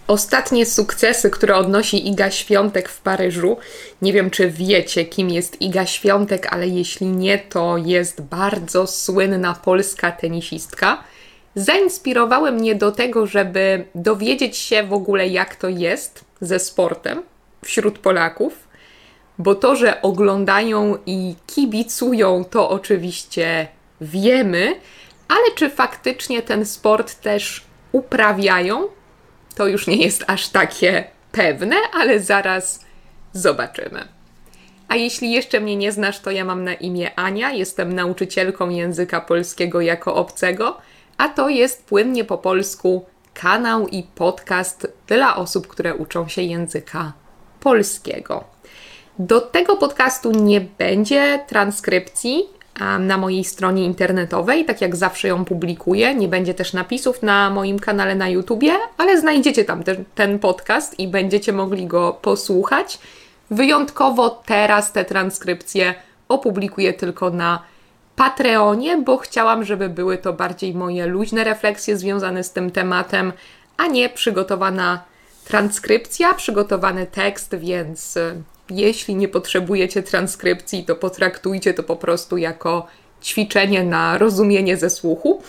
Ostatnie sukcesy, które odnosi Iga Świątek w Paryżu. Nie wiem, czy wiecie, kim jest Iga Świątek, ale jeśli nie, to jest bardzo słynna polska tenisistka. Zainspirowały mnie do tego, żeby dowiedzieć się w ogóle, jak to jest ze sportem wśród Polaków, bo to, że oglądają i kibicują, to oczywiście wiemy, ale czy faktycznie ten sport też uprawiają? To już nie jest aż takie pewne, ale zaraz zobaczymy. A jeśli jeszcze mnie nie znasz, to ja mam na imię Ania, jestem nauczycielką języka polskiego jako obcego, a to jest Płynnie po polsku kanał i podcast dla osób, które uczą się języka polskiego. Do tego podcastu nie będzie transkrypcji na mojej stronie internetowej, tak jak zawsze ją publikuję. Nie będzie też napisów na moim kanale na YouTubie, ale znajdziecie tam ten podcast i będziecie mogli go posłuchać. Wyjątkowo teraz te transkrypcje opublikuję tylko na Patreonie, bo chciałam, żeby były to bardziej moje luźne refleksje związane z tym tematem, a nie przygotowana transkrypcja, przygotowany tekst, więc jeśli nie potrzebujecie transkrypcji, to potraktujcie to po prostu jako ćwiczenie na rozumienie ze słuchu.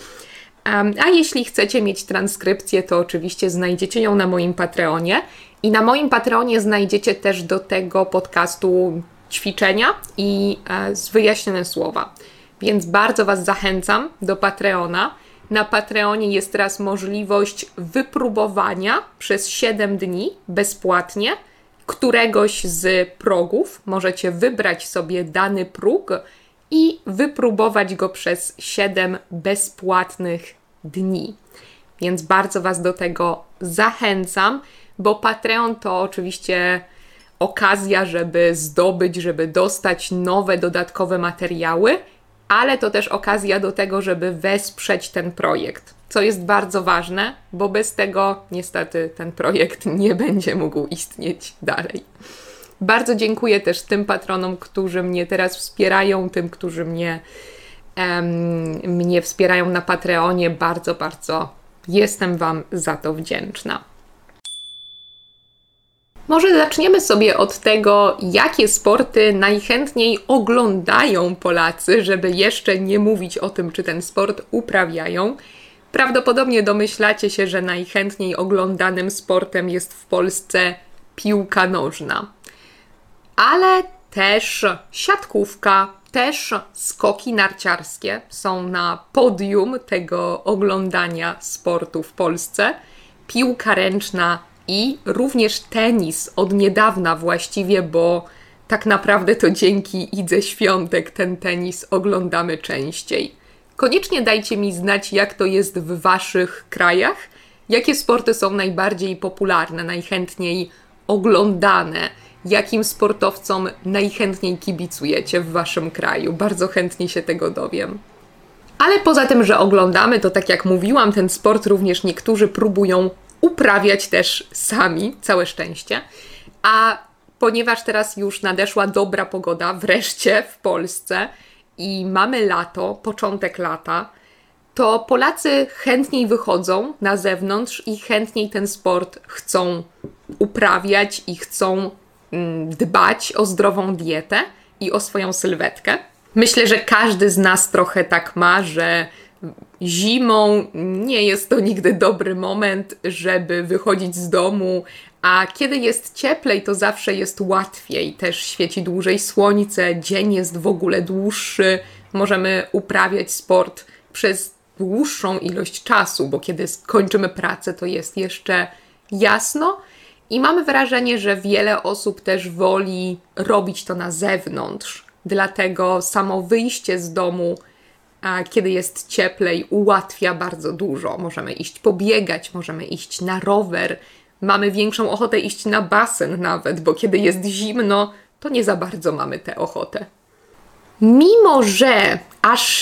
A jeśli chcecie mieć transkrypcję, to oczywiście znajdziecie ją na moim Patreonie. I na moim Patreonie znajdziecie też do tego podcastu ćwiczenia i wyjaśnione słowa. Więc bardzo Was zachęcam do Patreona. Na Patreonie jest teraz możliwość wypróbowania przez 7 dni bezpłatnie któregoś z progów. Możecie wybrać sobie dany próg i wypróbować go przez 7 bezpłatnych dni. Więc bardzo Was do tego zachęcam, bo Patreon to oczywiście okazja, żeby dostać nowe, dodatkowe materiały, ale to też okazja do tego, żeby wesprzeć ten projekt, co jest bardzo ważne, bo bez tego niestety ten projekt nie będzie mógł istnieć dalej. Bardzo dziękuję też tym patronom, którzy mnie teraz wspierają, tym, którzy mnie wspierają na Patreonie. Bardzo, bardzo jestem Wam za to wdzięczna. Może zaczniemy sobie od tego, jakie sporty najchętniej oglądają Polacy, żeby jeszcze nie mówić o tym, czy ten sport uprawiają. Prawdopodobnie domyślacie się, że najchętniej oglądanym sportem jest w Polsce piłka nożna. Ale też siatkówka, też skoki narciarskie są na podium tego oglądania sportu w Polsce. Piłka ręczna i również tenis od niedawna właściwie, bo tak naprawdę to dzięki Idze Świątek ten tenis oglądamy częściej. Koniecznie dajcie mi znać, jak to jest w Waszych krajach, jakie sporty są najbardziej popularne, najchętniej oglądane, jakim sportowcom najchętniej kibicujecie w Waszym kraju. Bardzo chętnie się tego dowiem. Ale poza tym, że oglądamy, to tak jak mówiłam, ten sport również niektórzy próbują uprawiać też sami, całe szczęście. A ponieważ teraz już nadeszła dobra pogoda, wreszcie w Polsce i mamy lato, początek lata, to Polacy chętniej wychodzą na zewnątrz i chętniej ten sport chcą uprawiać i chcą dbać o zdrową dietę i o swoją sylwetkę. Myślę, że każdy z nas trochę tak ma, że zimą nie jest to nigdy dobry moment, żeby wychodzić z domu, a kiedy jest cieplej, to zawsze jest łatwiej. Też świeci dłużej słońce, dzień jest w ogóle dłuższy, możemy uprawiać sport przez dłuższą ilość czasu, bo kiedy skończymy pracę, to jest jeszcze jasno i mamy wrażenie, że wiele osób też woli robić to na zewnątrz. Dlatego samo wyjście z domu, a kiedy jest cieplej, ułatwia bardzo dużo. Możemy iść pobiegać, możemy iść na rower, mamy większą ochotę iść na basen nawet, bo kiedy jest zimno, to nie za bardzo mamy tę ochotę. Mimo że aż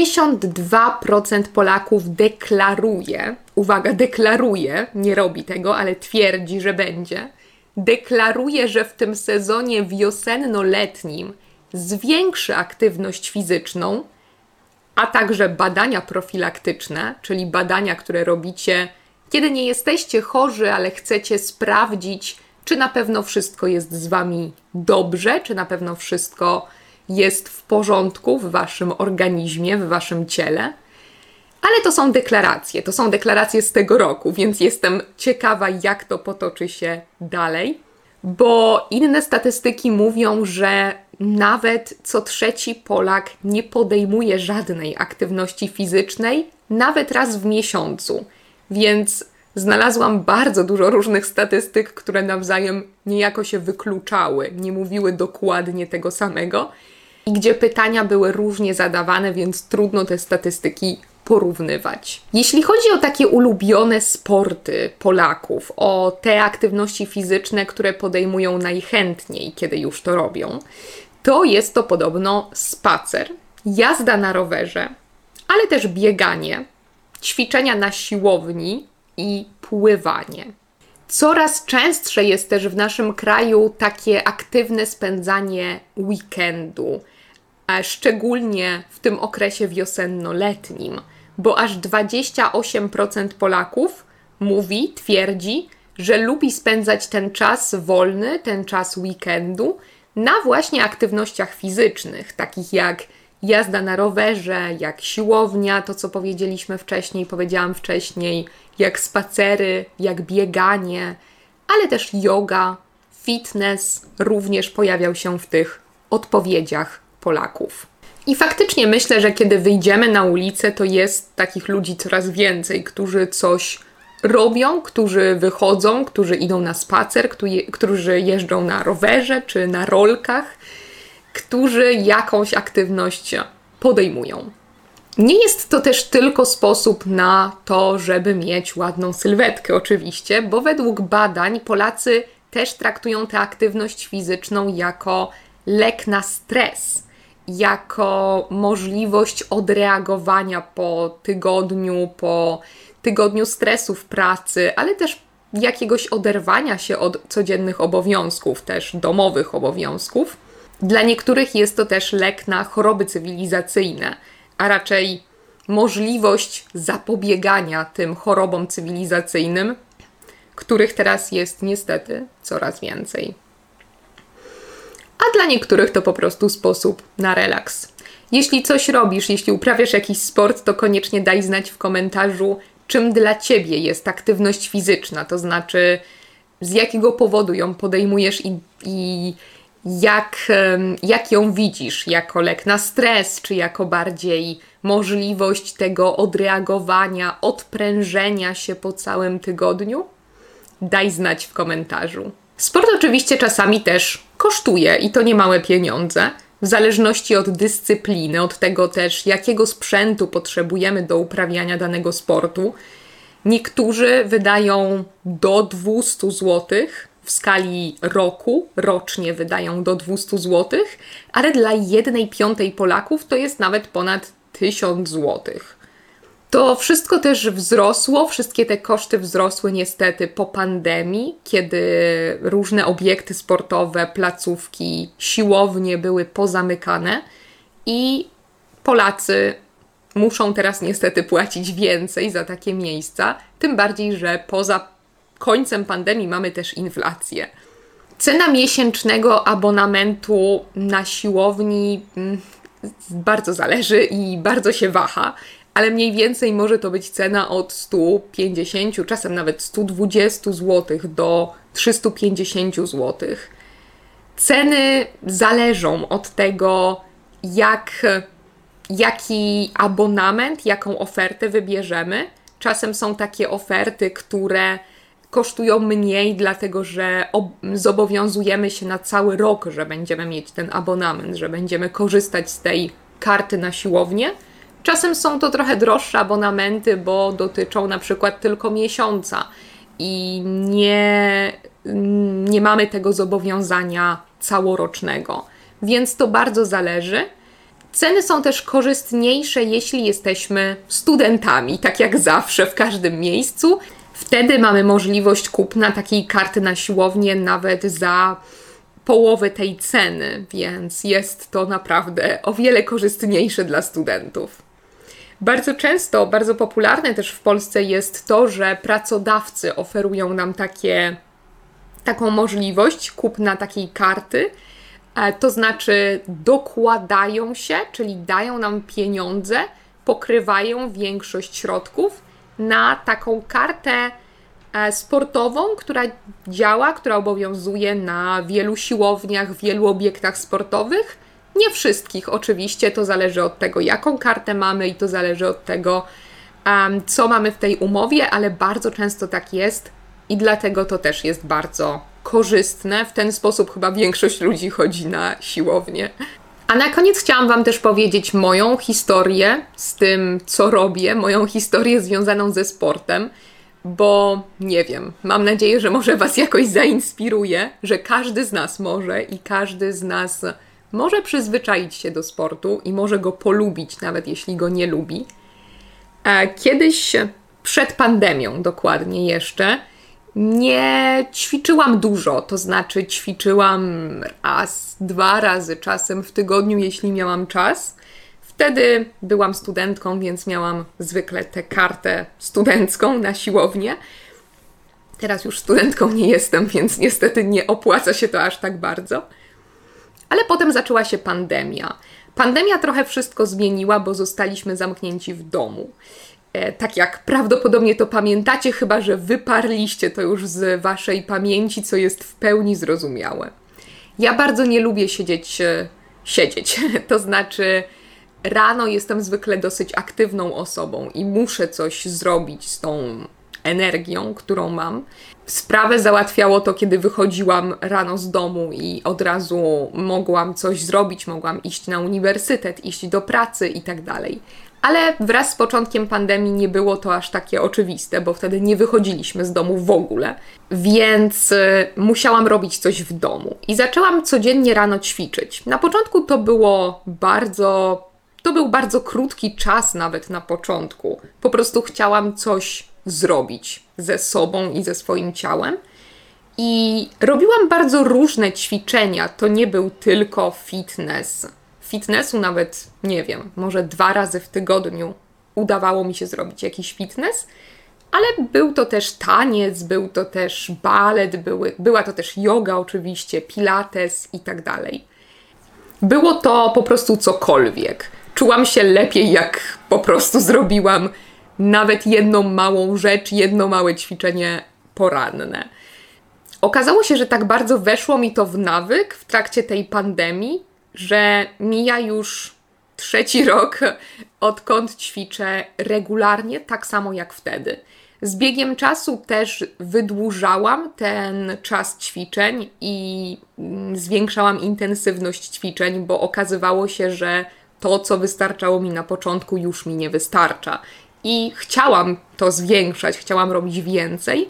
62% Polaków deklaruje, uwaga, deklaruje, nie robi tego, ale twierdzi, że będzie, deklaruje, że w tym sezonie wiosenno-letnim zwiększy aktywność fizyczną, a także badania profilaktyczne, czyli badania, które robicie Kiedy nie jesteście chorzy, ale chcecie sprawdzić, czy na pewno wszystko jest z wami dobrze, czy na pewno wszystko jest w porządku w waszym organizmie, w waszym ciele. Ale to są deklaracje z tego roku, więc jestem ciekawa, jak to potoczy się dalej, bo inne statystyki mówią, że nawet co trzeci Polak nie podejmuje żadnej aktywności fizycznej, nawet raz w miesiącu, więc znalazłam bardzo dużo różnych statystyk, które nawzajem niejako się wykluczały, nie mówiły dokładnie tego samego i gdzie pytania były różnie zadawane, więc trudno te statystyki porównywać. Jeśli chodzi o takie ulubione sporty Polaków, o te aktywności fizyczne, które podejmują najchętniej, kiedy już to robią, to jest to podobno spacer, jazda na rowerze, ale też bieganie, ćwiczenia na siłowni i pływanie. Coraz częstsze jest też w naszym kraju takie aktywne spędzanie weekendu, a szczególnie w tym okresie wiosenno-letnim, bo aż 28% Polaków twierdzi, że lubi spędzać ten czas wolny, ten czas weekendu na właśnie aktywnościach fizycznych, takich jak jazda na rowerze, jak siłownia, to co powiedziałam wcześniej, jak spacery, jak bieganie, ale też yoga, fitness również pojawiał się w tych odpowiedziach Polaków. I faktycznie myślę, że kiedy wyjdziemy na ulicę, to jest takich ludzi coraz więcej, którzy coś robią, którzy wychodzą, którzy idą na spacer, którzy jeżdżą na rowerze czy na rolkach, którzy jakąś aktywność podejmują. Nie jest to też tylko sposób na to, żeby mieć ładną sylwetkę oczywiście, bo według badań Polacy też traktują tę aktywność fizyczną jako lek na stres, jako możliwość odreagowania po tygodniu stresu w pracy, ale też jakiegoś oderwania się od codziennych obowiązków, też domowych obowiązków. Dla niektórych jest to też lek na choroby cywilizacyjne, a raczej możliwość zapobiegania tym chorobom cywilizacyjnym, których teraz jest niestety coraz więcej. A dla niektórych to po prostu sposób na relaks. Jeśli coś robisz, jeśli uprawiasz jakiś sport, to koniecznie daj znać w komentarzu, czym dla Ciebie jest aktywność fizyczna, to znaczy z jakiego powodu ją podejmujesz i jak ją widzisz, jako lek na stres, czy jako bardziej możliwość tego odreagowania, odprężenia się po całym tygodniu? Daj znać w komentarzu. Sport oczywiście czasami też kosztuje i to niemałe pieniądze, w zależności od dyscypliny, od tego też, jakiego sprzętu potrzebujemy do uprawiania danego sportu. Niektórzy wydają do 200 zł, w skali roku, rocznie wydają do 200 zł, ale dla 1/5 Polaków to jest nawet ponad 1000 zł. To wszystko też wzrosło, wszystkie te koszty wzrosły niestety po pandemii, kiedy różne obiekty sportowe, placówki, siłownie były pozamykane i Polacy muszą teraz niestety płacić więcej za takie miejsca, tym bardziej, że poza końcem pandemii mamy też inflację. Cena miesięcznego abonamentu na siłowni bardzo zależy i bardzo się waha, ale mniej więcej może to być cena od 150, czasem nawet 120 zł do 350 zł. Ceny zależą od tego, jaki abonament, jaką ofertę wybierzemy. Czasem są takie oferty, które kosztują mniej, dlatego że zobowiązujemy się na cały rok, że będziemy mieć ten abonament, że będziemy korzystać z tej karty na siłownię. Czasem są to trochę droższe abonamenty, bo dotyczą na przykład tylko miesiąca i nie mamy tego zobowiązania całorocznego, więc to bardzo zależy. Ceny są też korzystniejsze, jeśli jesteśmy studentami, tak jak zawsze w każdym miejscu. Wtedy mamy możliwość kupna takiej karty na siłownię nawet za połowę tej ceny, więc jest to naprawdę o wiele korzystniejsze dla studentów. Bardzo często, bardzo popularne też w Polsce jest to, że pracodawcy oferują nam taką możliwość kupna takiej karty. To znaczy dokładają się, czyli dają nam pieniądze, pokrywają większość środków na taką kartę sportową, która działa, która obowiązuje na wielu siłowniach, wielu obiektach sportowych. Nie wszystkich oczywiście, to zależy od tego, jaką kartę mamy i to zależy od tego, co mamy w tej umowie, ale bardzo często tak jest i dlatego to też jest bardzo korzystne. W ten sposób chyba większość ludzi chodzi na siłownię. A na koniec chciałam Wam też powiedzieć moją historię z tym, co robię, moją historię związaną ze sportem, bo nie wiem, mam nadzieję, że może Was jakoś zainspiruje, że każdy z nas może i każdy z nas może przyzwyczaić się do sportu i może go polubić, nawet jeśli go nie lubi. Kiedyś, przed pandemią dokładnie jeszcze, nie ćwiczyłam dużo, to znaczy ćwiczyłam raz, 2 razy czasem w tygodniu, jeśli miałam czas. Wtedy byłam studentką, więc miałam zwykle tę kartę studencką na siłownię. Teraz już studentką nie jestem, więc niestety nie opłaca się to aż tak bardzo. Ale potem zaczęła się pandemia. Pandemia trochę wszystko zmieniła, bo zostaliśmy zamknięci w domu. Tak jak prawdopodobnie to pamiętacie, chyba że wyparliście to już z Waszej pamięci, co jest w pełni zrozumiałe. Ja bardzo nie lubię siedzieć. To znaczy rano jestem zwykle dosyć aktywną osobą i muszę coś zrobić z tą energią, którą mam. Sprawę załatwiało to, kiedy wychodziłam rano z domu i od razu mogłam coś zrobić, mogłam iść na uniwersytet, iść do pracy i tak dalej. Ale wraz z początkiem pandemii nie było to aż takie oczywiste, bo wtedy nie wychodziliśmy z domu w ogóle, więc musiałam robić coś w domu. I zaczęłam codziennie rano ćwiczyć. Na początku to był bardzo krótki czas nawet na początku. Po prostu chciałam coś zrobić ze sobą i ze swoim ciałem. I robiłam bardzo różne ćwiczenia. To nie był tylko fitness. Fitnessu nawet, nie wiem, może 2 razy w tygodniu udawało mi się zrobić jakiś fitness, ale był to też taniec, był to też balet, była to też yoga oczywiście, pilates i tak dalej. Było to po prostu cokolwiek. Czułam się lepiej, jak po prostu zrobiłam nawet jedną małą rzecz, jedno małe ćwiczenie poranne. Okazało się, że tak bardzo weszło mi to w nawyk w trakcie tej pandemii, że mija już 3. rok, odkąd ćwiczę regularnie, tak samo jak wtedy. Z biegiem czasu też wydłużałam ten czas ćwiczeń i zwiększałam intensywność ćwiczeń, bo okazywało się, że to, co wystarczało mi na początku, już mi nie wystarcza. I chciałam to zwiększać, chciałam robić więcej.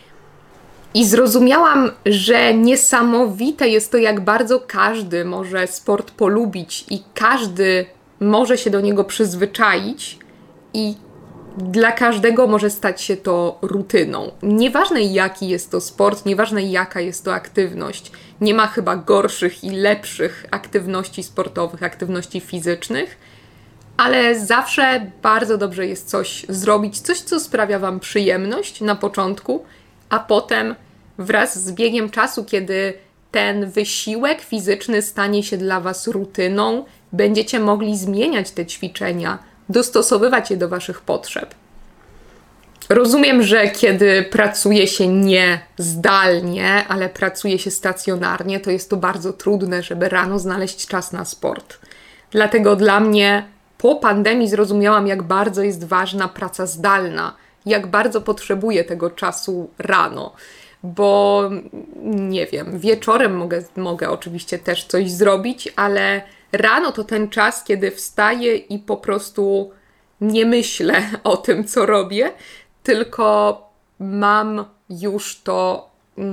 I zrozumiałam, że niesamowite jest to, jak bardzo każdy może sport polubić i każdy może się do niego przyzwyczaić i dla każdego może stać się to rutyną. Nieważne jaki jest to sport, nieważne jaka jest to aktywność. Nie ma chyba gorszych i lepszych aktywności sportowych, aktywności fizycznych, ale zawsze bardzo dobrze jest coś zrobić, coś, co sprawia Wam przyjemność na początku, a potem wraz z biegiem czasu, kiedy ten wysiłek fizyczny stanie się dla Was rutyną, będziecie mogli zmieniać te ćwiczenia, dostosowywać je do Waszych potrzeb. Rozumiem, że kiedy pracuje się nie zdalnie, ale pracuje się stacjonarnie, to jest to bardzo trudne, żeby rano znaleźć czas na sport. Dlatego dla mnie po pandemii zrozumiałam, jak bardzo jest ważna praca zdalna, jak bardzo potrzebuję tego czasu rano, bo nie wiem, wieczorem mogę oczywiście też coś zrobić, ale rano to ten czas, kiedy wstaję i po prostu nie myślę o tym, co robię, tylko mam już to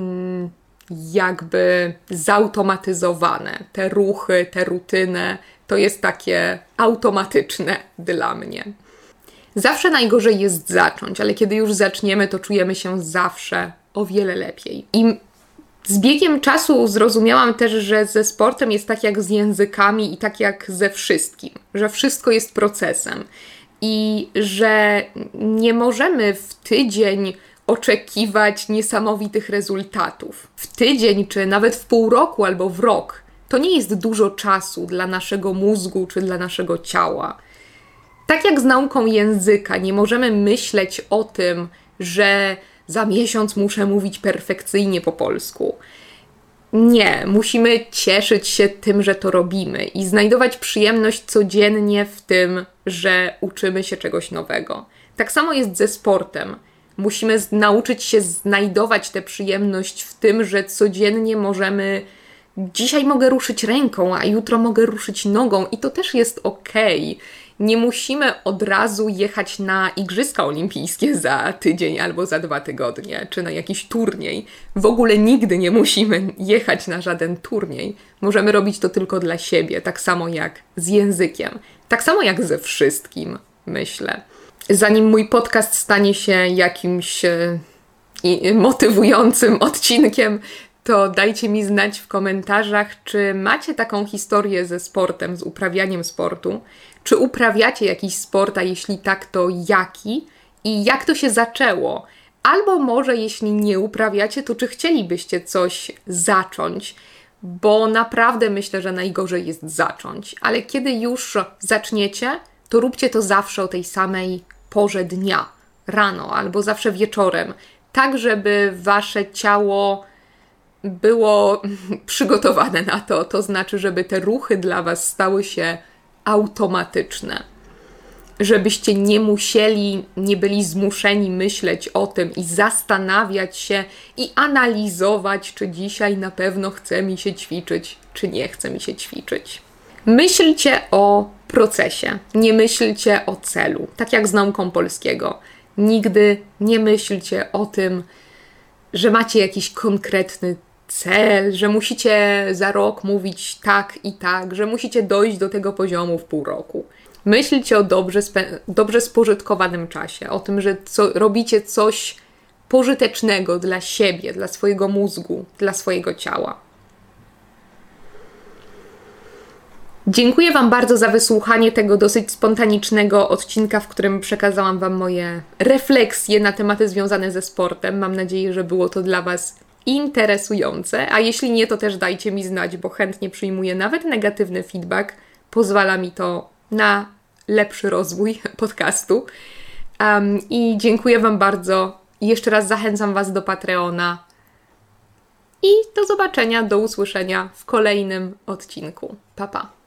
jakby zautomatyzowane. Te ruchy, te rutyny, to jest takie automatyczne dla mnie. Zawsze najgorzej jest zacząć, ale kiedy już zaczniemy, to czujemy się zawsze o wiele lepiej. I z biegiem czasu zrozumiałam też, że ze sportem jest tak jak z językami i tak jak ze wszystkim, że wszystko jest procesem. i że nie możemy w tydzień oczekiwać niesamowitych rezultatów. W tydzień, czy nawet w pół roku albo w rok, to nie jest dużo czasu dla naszego mózgu czy dla naszego ciała. Tak jak z nauką języka, nie możemy myśleć o tym, że za miesiąc muszę mówić perfekcyjnie po polsku. Nie, musimy cieszyć się tym, że to robimy i znajdować przyjemność codziennie w tym, że uczymy się czegoś nowego. Tak samo jest ze sportem. Musimy nauczyć się znajdować tę przyjemność w tym, że codziennie możemy... Dzisiaj mogę ruszyć ręką, a jutro mogę ruszyć nogą i to też jest okej. Nie musimy od razu jechać na Igrzyska Olimpijskie za tydzień albo za 2 tygodnie, czy na jakiś turniej. W ogóle nigdy nie musimy jechać na żaden turniej. Możemy robić to tylko dla siebie, tak samo jak z językiem. Tak samo jak ze wszystkim, myślę. Zanim mój podcast stanie się jakimś motywującym odcinkiem, to dajcie mi znać w komentarzach, czy macie taką historię ze sportem, z uprawianiem sportu. Czy uprawiacie jakiś sport, a jeśli tak, to jaki? I jak to się zaczęło? Albo może jeśli nie uprawiacie, to czy chcielibyście coś zacząć? Bo naprawdę myślę, że najgorzej jest zacząć. Ale kiedy już zaczniecie, to róbcie to zawsze o tej samej porze dnia. Rano albo zawsze wieczorem. Tak, żeby wasze ciało było przygotowane na to. To znaczy, żeby te ruchy dla was stały się automatyczne. Żebyście nie musieli, nie byli zmuszeni myśleć o tym i zastanawiać się i analizować, czy dzisiaj na pewno chce mi się ćwiczyć, czy nie chce mi się ćwiczyć. Myślcie o procesie, nie myślcie o celu. Tak jak z nauką polskiego. Nigdy nie myślcie o tym, że macie jakiś konkretny cel, że musicie za rok mówić tak i tak, że musicie dojść do tego poziomu w pół roku. Myślcie o dobrze spożytkowanym czasie, o tym, że robicie coś pożytecznego dla siebie, dla swojego mózgu, dla swojego ciała. Dziękuję Wam bardzo za wysłuchanie tego dosyć spontanicznego odcinka, w którym przekazałam Wam moje refleksje na tematy związane ze sportem. Mam nadzieję, że było to dla Was interesujące, a jeśli nie, to też dajcie mi znać, bo chętnie przyjmuję nawet negatywny feedback. Pozwala mi to na lepszy rozwój podcastu. I dziękuję Wam bardzo. Jeszcze raz zachęcam Was do Patreona. I do zobaczenia, do usłyszenia w kolejnym odcinku. Pa, pa.